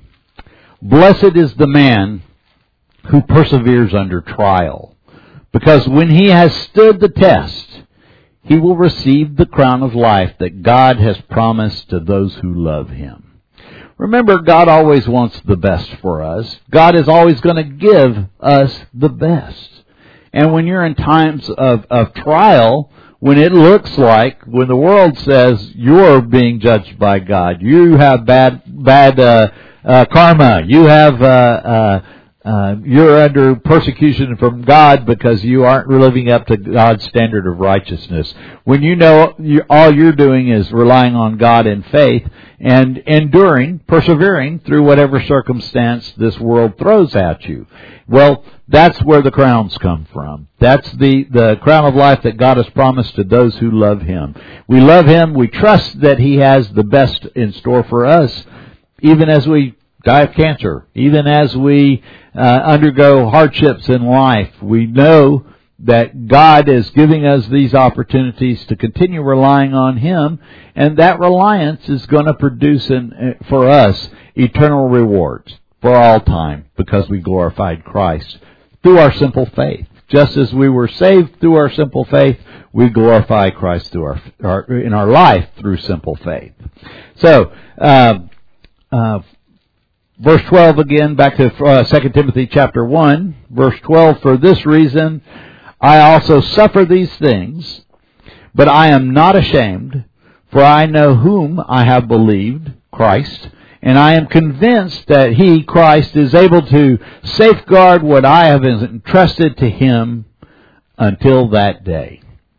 Blessed is the man who perseveres under trial, because when he has stood the test, he will receive the crown of life that God has promised to those who love him. Remember, God always wants the best for us. God is always going to give us the best. And when you're in times of, of trial, when it looks like, when the world says you're being judged by God, you have bad, bad, uh, Uh, karma, you have uh, uh, uh, you're under persecution from God because you aren't living up to God's standard of righteousness. When you know you, all you're doing is relying on God in faith and enduring, persevering through whatever circumstance this world throws at you. Well, that's where the crowns come from. That's the, the crown of life that God has promised to those who love Him. We love Him. We trust that He has the best in store for us, even as we die of cancer, even as we uh, undergo hardships in life. We know that God is giving us these opportunities to continue relying on Him, and that reliance is going to produce in, for us eternal rewards for all time, because we glorified Christ through our simple faith. Just as we were saved through our simple faith, we glorify Christ through our, our in our life through simple faith. So, uh, uh, verse twelve again, back to uh, Second Timothy chapter one, verse twelve. For this reason, I also suffer these things, but I am not ashamed, for I know whom I have believed, Christ. And I am convinced that He, Christ, is able to safeguard what I have entrusted to Him until that day.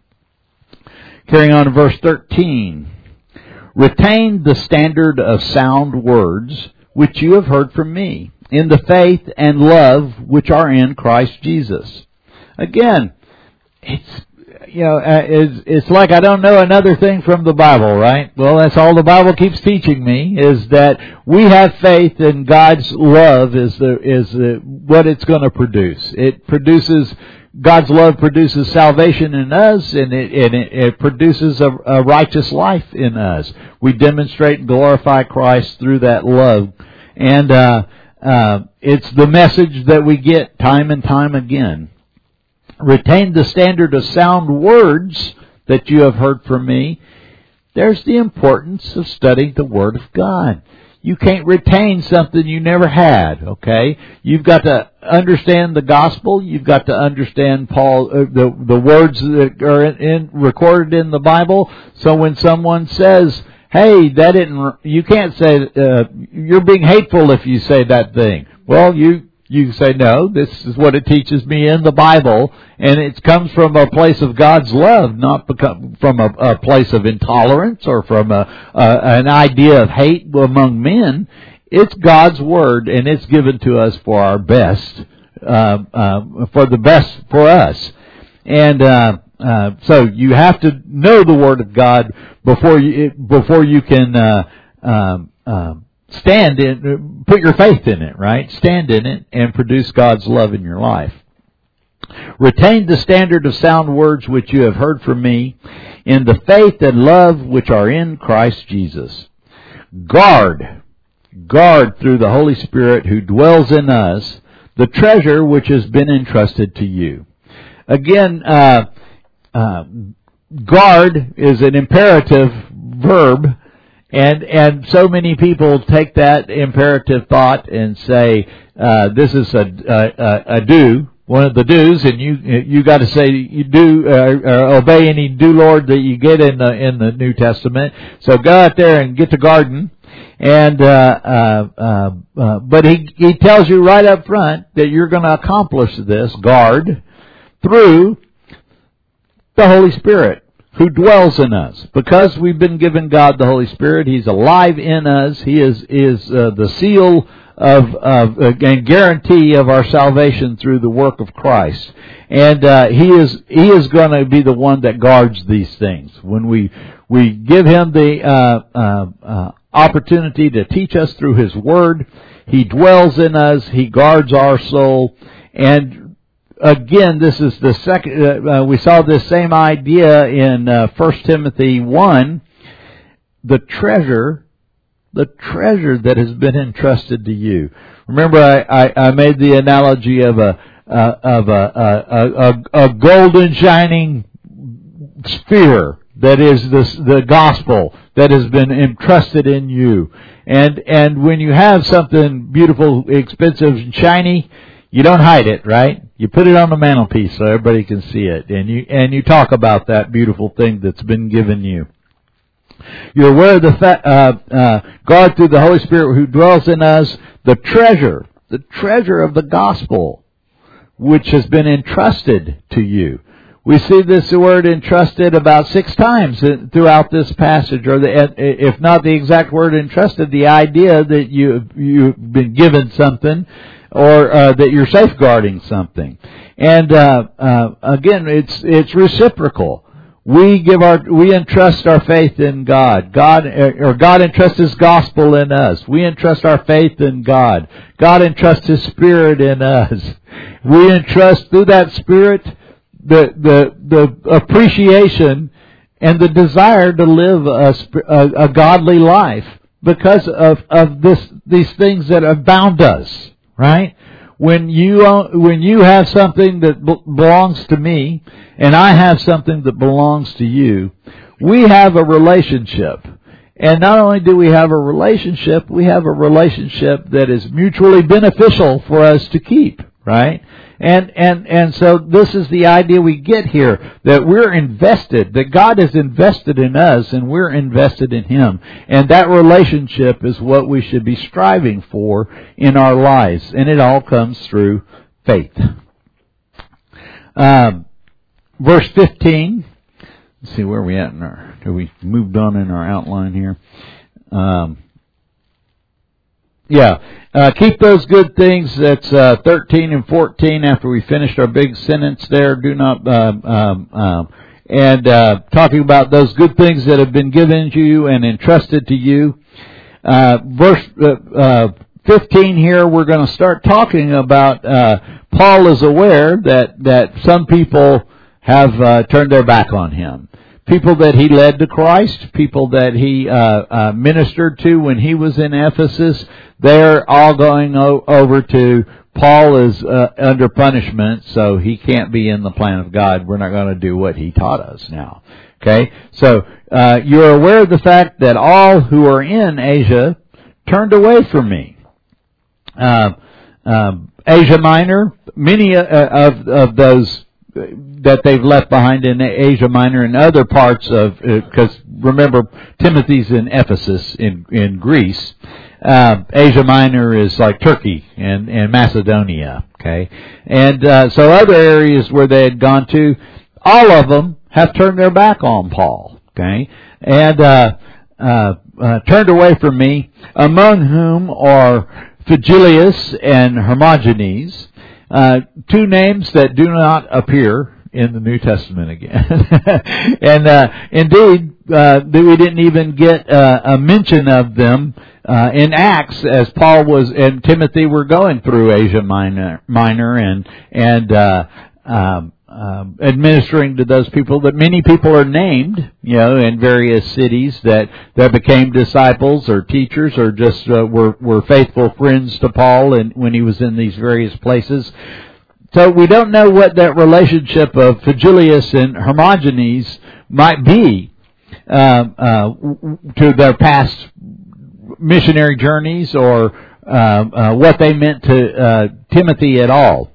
Carrying on to verse thirteen. Retain the standard of sound words which you have heard from me, in the faith and love which are in Christ Jesus. Again, it's You know, uh, it's, it's like I don't know another thing from the Bible, right? Well, that's all the Bible keeps teaching me, is that we have faith in God's love is the is the, what it's going to produce. It produces, God's love produces salvation in us, and it, and it, it produces a, a righteous life in us. We demonstrate and glorify Christ through that love. And uh, uh, it's the message that we get time and time again. Retain the standard of sound words that you have heard from me. There's the importance of studying the Word of God. You can't retain something you never had, okay? You've got to understand the gospel. You've got to understand Paul, uh, the, the words that are in, in, recorded in the Bible. So when someone says, hey, that didn't, you can't say, uh, you're being hateful if you say that thing. Well, you, You say, no, this is what it teaches me in the Bible, and it comes from a place of God's love, not become, from a, a place of intolerance or from a, a, an idea of hate among men. It's God's Word, and it's given to us for our best, uh, uh, for the best for us. And uh, uh, so you have to know the Word of God before you, before you can uh, um, uh, stand in, put your faith in it, right? Stand in it and produce God's love in your life. Retain the standard of sound words which you have heard from me, in the faith and love which are in Christ Jesus. Guard, guard through the Holy Spirit who dwells in us, the treasure which has been entrusted to you. Again, uh, uh, guard is an imperative verb. And and so many people take that imperative thought and say, uh, this is a, a, a do, one of the do's, and you you got to say you do uh, uh, obey any do Lord that you get in the in the New Testament. So go out there and get the garden, and uh, uh, uh, uh, but he he tells you right up front that you're going to accomplish this guard through the Holy Spirit, who dwells in us. Because we've been given God the Holy Spirit, He's alive in us. He is is uh, the seal of, of uh, and guarantee of our salvation through the work of Christ. And uh, He is He is going to be the one that guards these things. When we we give Him the uh, uh, uh, opportunity to teach us through His Word, He dwells in us. He guards our soul. And again, this is the second, uh, we saw this same idea in uh, First Timothy one, the treasure, the treasure that has been entrusted to you. Remember, I, I, I made the analogy of a, uh, of a, a, a, a golden shining sphere that is the, the gospel that has been entrusted in you. And, and when you have something beautiful, expensive, and shiny, you don't hide it, right? You put it on the mantelpiece so everybody can see it, and you and you talk about that beautiful thing that's been given you. You're aware of the fa- uh, uh, guard through the Holy Spirit who dwells in us, the treasure the treasure of the gospel, which has been entrusted to you. We see this word entrusted about six times throughout this passage, or the, if not the exact word entrusted, the idea that you, you've been given something, or uh, that you're safeguarding something. And uh, uh, again, it's it's reciprocal. We give our we entrust our faith in God. God or God entrusts His gospel in us. We entrust our faith in God. God entrusts His Spirit in us. We entrust through that Spirit the the the appreciation and the desire to live a, a, a godly life because of of this these things that have bound us. Right? When you when you have something that belongs to me, and I have something that belongs to you, we have a relationship. And not only do we have a relationship, we have a relationship that is mutually beneficial for us to keep, right? And and and so this is the idea we get here, that we're invested, that God is invested in us and we're invested in Him. And that relationship is what we should be striving for in our lives. And it all comes through faith. Um, verse fifteen. Let's see where we at in our, have we moved on in our outline here? Um, yeah. Uh, keep those good things. That's uh, thirteen and fourteen after we finished our big sentence there. Do not, uh, um, um, and uh, talking about those good things that have been given to you and entrusted to you. Uh, verse uh, uh, fifteen here, we're going to start talking about, uh, Paul is aware that, that some people have uh, turned their back on him. People that he led to Christ, people that he uh, uh, ministered to when he was in Ephesus, they're all going o- over to Paul is uh, under punishment, so he can't be in the plan of God. We're not going to do what he taught us now. Okay, so uh, you're aware of the fact that all who are in Asia turned away from me. Uh, uh, Asia Minor, many uh, of of those that they've left behind in Asia Minor and other parts of, because uh, remember, Timothy's in Ephesus in in Greece. Uh, Asia Minor is like Turkey and, and Macedonia, okay? And uh, so other areas where they had gone to, all of them have turned their back on Paul, okay? And uh, uh, uh, turned away from me, among whom are Phygilius and Hermogenes, Uh, two names that do not appear in the New Testament again. and uh, indeed, uh, we didn't even get uh, a mention of them uh, in Acts as Paul was and Timothy were going through Asia Minor, Minor and and uh, um, um, administering to those people. That many people are named, you know, in various cities that that became disciples or teachers or just uh, were were faithful friends to Paul and when he was in these various places. So we don't know what that relationship of Phygilius and Hermogenes might be uh, uh, to their past missionary journeys or uh, uh, what they meant to uh, Timothy at all.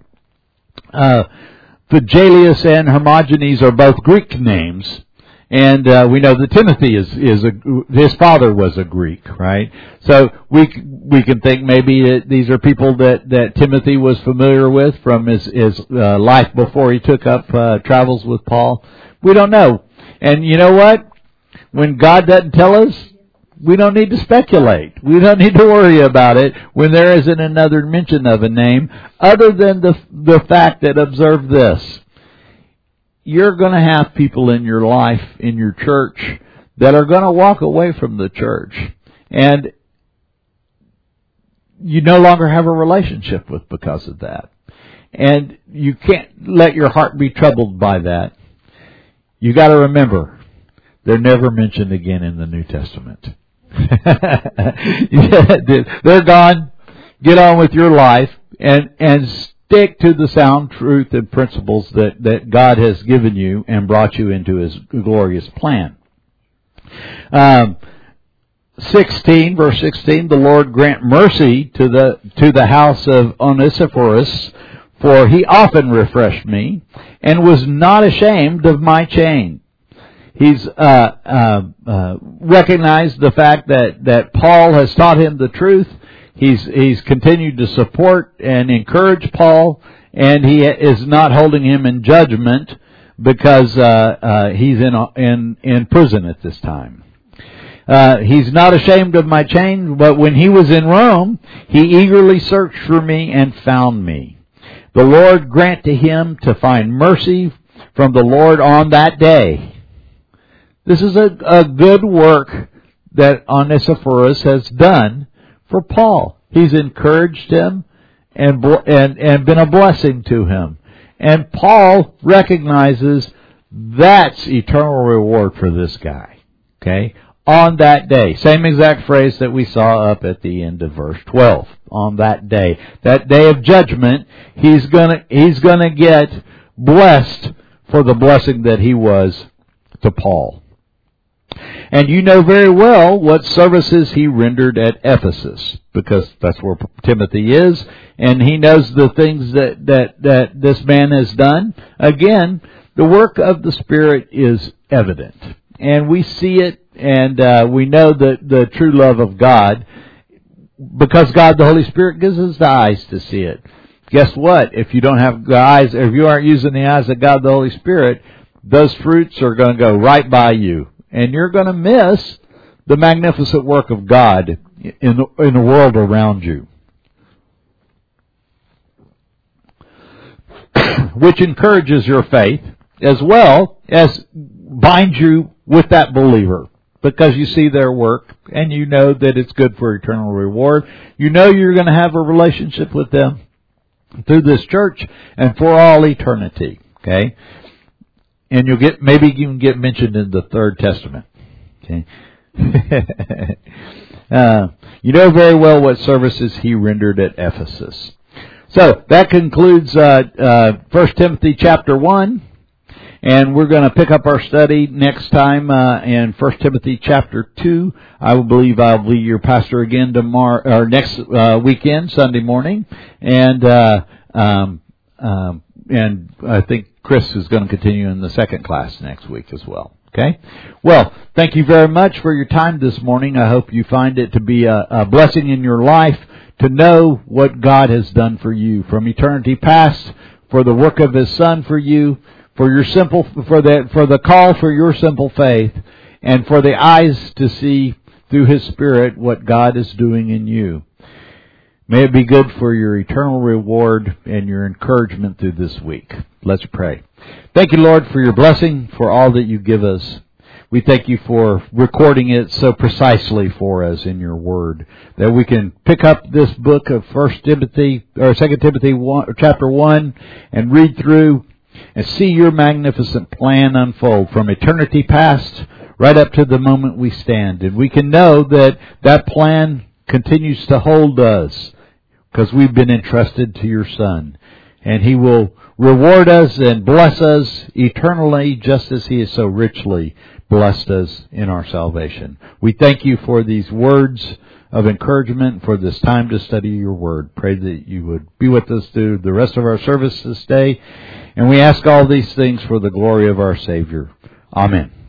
Uh, Phygilius and Hermogenes are both Greek names, and uh, we know that Timothy is is a, his father was a Greek, right? So we we can think maybe that these are people that, that Timothy was familiar with from his his uh, life before he took up uh, travels with Paul. We don't know, and you know what? When God doesn't tell us, we don't need to speculate. We don't need to worry about it when there isn't another mention of a name, other than the the fact that, observe this, you're going to have people in your life, in your church, that are going to walk away from the church, and you no longer have a relationship with because of that. And you can't let your heart be troubled by that. You got to remember, they're never mentioned again in the New Testament. They're gone. Get on with your life and and stick to the sound truth and principles that, that God has given you and brought you into His glorious plan. Um, sixteen, verse sixteen, the Lord grant mercy to the to the house of Onesiphorus, for he often refreshed me and was not ashamed of my chain. He's uh, uh, uh, recognized the fact that, that Paul has taught him the truth. He's he's continued to support and encourage Paul, and he is not holding him in judgment because uh, uh, he's in in in prison at this time. Uh, he's not ashamed of my chains, but when he was in Rome, he eagerly searched for me and found me. The Lord grant to him to find mercy from the Lord on that day. This is a, a good work that Onesiphorus has done for Paul. He's encouraged him and, and, and been a blessing to him. And Paul recognizes that's eternal reward for this guy. Okay? On that day. Same exact phrase that we saw up at the end of verse twelve. On that day. That day of judgment, he's gonna, he's gonna get blessed for the blessing that he was to Paul. And you know very well what services he rendered at Ephesus, because that's where Timothy is, and he knows the things that, that, that this man has done. Again, the work of the Spirit is evident. And we see it, and uh, we know the, the true love of God, because God, the Holy Spirit, gives us the eyes to see it. Guess what? If you don't have the eyes, if you aren't using the eyes of God, the Holy Spirit, those fruits are going to go right by you. And you're going to miss the magnificent work of God in the, in the world around you. Which encourages your faith as well as binds you with that believer. Because you see their work and you know that it's good for eternal reward. You know you're going to have a relationship with them through this church and for all eternity. Okay? And you'll get, maybe you can get mentioned in the Third Testament. Okay? uh, you know very well what services he rendered at Ephesus. So, that concludes uh, uh, First Timothy chapter one. And we're going to pick up our study next time uh, in First Timothy chapter two. I will believe I'll be your pastor again tomorrow, or next uh, weekend, Sunday morning. And uh, um, um, and I think Chris is going to continue in the second class next week as well. Okay? Well, thank you very much for your time this morning. I hope you find it to be a, a blessing in your life to know what God has done for you from eternity past, for the work of His Son for you, for your simple, for the, for the call for your simple faith, and for the eyes to see through His Spirit what God is doing in you. May it be good for your eternal reward and your encouragement through this week. Let's pray. Thank you, Lord, for your blessing, for all that you give us. We thank you for recording it so precisely for us in your word, that we can pick up this book of First Timothy, or Second Timothy one, chapter one, and read through and see your magnificent plan unfold from eternity past right up to the moment we stand. And we can know that that plan continues to hold us because we've been entrusted to your Son. And He will reward us and bless us eternally just as He has so richly blessed us in our salvation. We thank you for these words of encouragement, for this time to study your word. Pray that you would be with us through the rest of our service this day. And we ask all these things for the glory of our Savior. Amen.